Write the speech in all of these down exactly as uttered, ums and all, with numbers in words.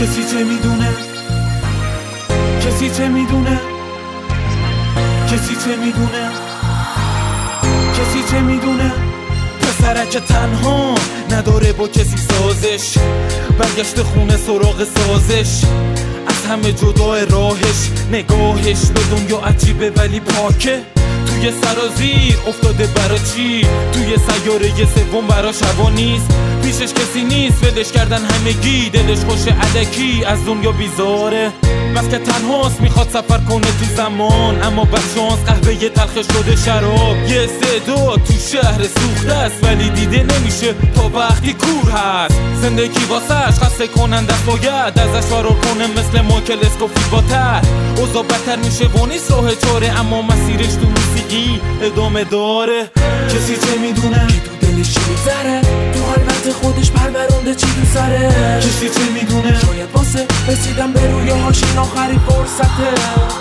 کسی چه میدونه، کسی چه میدونه، کسی چه میدونه، کسی چه میدونه. پسرک تنها نداره با کسی سازش، برگشت خونه سراغ سازش، از همه جدای راهش، نگاهش به دنیا عجیبه ولی پاکه. توی سرازیر افتاده برا چی؟ توی سیاره سوم براش هوا نیست، پیشش کسی نیست، ولش کردن همگی، دلش خوش علکی از دنیا بیزاره. بس که تنهاست میخواد سفر کنه تو زمان، اما بدشانس قهوه تلخش شده شراب. یه صدا تو شهر سوخته است ولی دیده نمیشه تا وقتی کور هست. زندگی واسش خسته کننده است، باید ازش فرار کنه مثل مایکل اسکوفیلد با تر. اوضاع بدتر میشه و نیست راه چاره، اما مسیرش تو موسیقی ادامه داره. کسی چه میدونه که تو دلش چی میگذره، تو خلوت خودش پرورونده چی تو سره. کسی چه میدونه شاید واسه رسیدن به رویاهاش این آخری فرصته.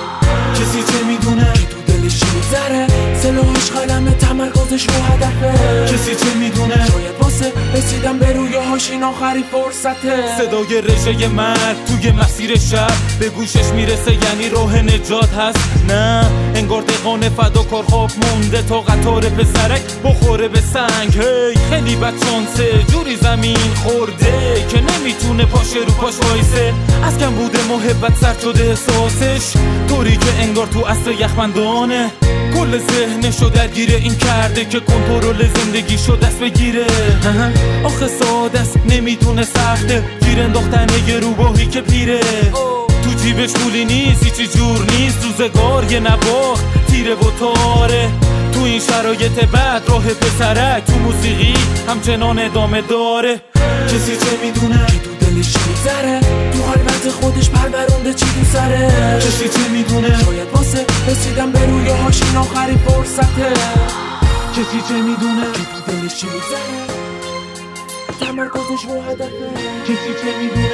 کسی چه میدونه که تو دلش چی میگذره، سلاحش قلمه، تمرکزش رو هدفه. کسی چه میدونه شاید واسه رسیدن به رویاهاش این آخری فرصته. صدای رژه مرد توی مسیر شب به گوشش میرسه، یعنی راه نجات هست. نه انگار دقان فداکار خواب مونده تا قطار پسرک بخوره به سنگ. هی خیلی بدشانسه، جوری زمین خورده که نمیتونه پاشه رو پاش وایسه. از کم بوده محبت سرد شده احساسش، طوری که انگار تو عصر یخبندانه. کل ذهنشو درگیره این کرده که کنترل زندگیشو دست بگیره. آخه ساده است نمیدونه سخته، گیر انداختن یه روباهی که پیره. تو جیبش پولی نیست، هیچی جور نیست، روزگار یه نواخت تیره و تاره. تو این شرایط بد راه پسرک تو موسیقی همچنان ادامه داره. کسی چه میدونه که تو دلش چی میگذره، تو خلوت خودش پرورونده چی تو سره. کسی چه میدونه شاید واسه رسیدن به رویاهاش این آخری فرصته. کسی چه میدونه که تو دلش چی میگذره، تمرکزش رو هدفه. کسی چه میدونه.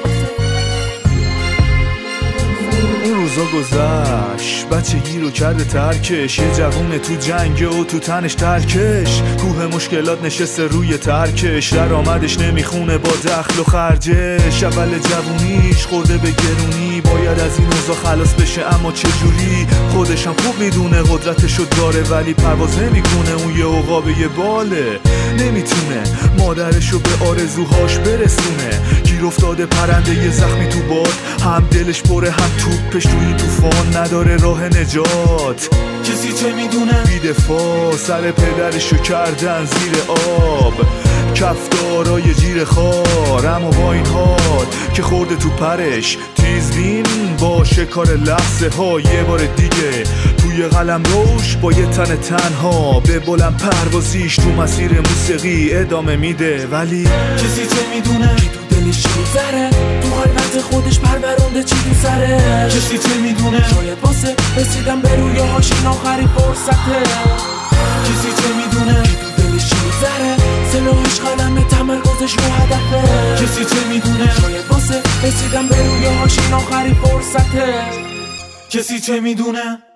اون روزا گذشت، بچگی رو کرده ترکش، یه جوونه تو جنگه و تو تنش ترکش. کوه مشکلات نشسته روی ترکش، درآمدش نمیخونه با دخل و خرجش. اول جوونیش خورده به گرونی، باید از این اوضاع خلاص بشه اما چجوری؟ خودش هم خوب میدونه قدرتشو داره ولی پرواز نمیکنه، اون یه عقابه یه باله. نمیتونه مادرشو به آرزوهاش برسونه، گیر افتاده پرنده یه زخمی تو باد، هم دلش پره هم توپش تو این طوفان، نداره راه نجات. کسی چه میدونه بی دفاع سر پدرشو کردن زیر آب، کفتارای جیر خار. اما با این حال که خورده تو پرش تیزبین با شکار لحظه ها، یه بار دیگه توی قلم روش با یه تن تنها به بلند پروازیش تو مسیر موسیقی ادامه میده. ولی کسی چه میدونه که تو دلش چی میگذره، تو خلوت خودش پرورونده چی تو سره. کسی چه میدونه شاید واسه رسیدن به رویاهاش این آخری فرصته. کسی چه میدونه که تو دلش چی میگذره، سلاحش قلمه، تمرکزش رو هدفه. کسی چه میدونه شاید واسه رسیدن به رویاهاش این آخری فرصته. کسی چه میدونه.